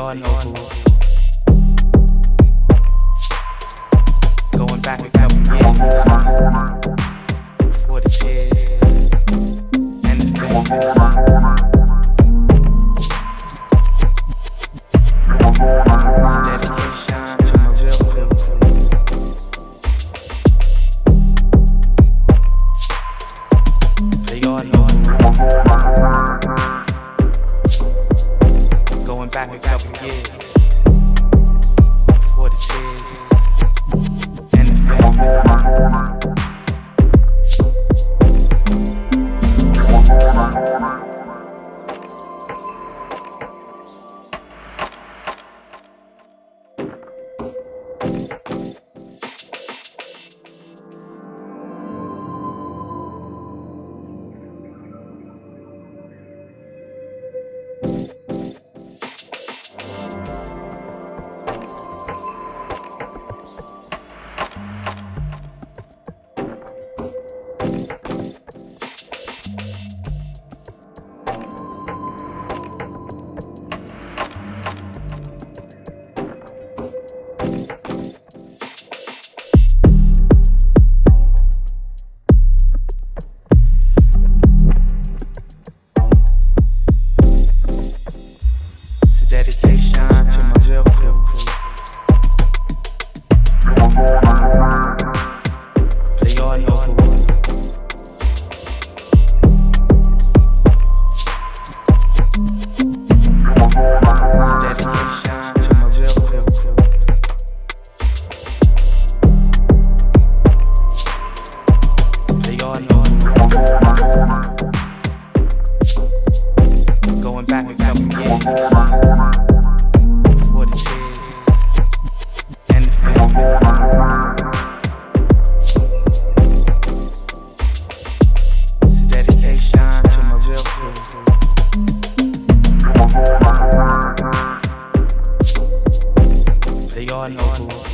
all know who. Going back a couple years, before the tears and the pain. Dedication to my real crew. They all know who. Going back a couple years, before the tears and the dedication to my real crew. They all know who. Dedication to my real crew. They all know who. Going back a couple years, before the tears and the pain. It's a dedication to my real crew. They all know who.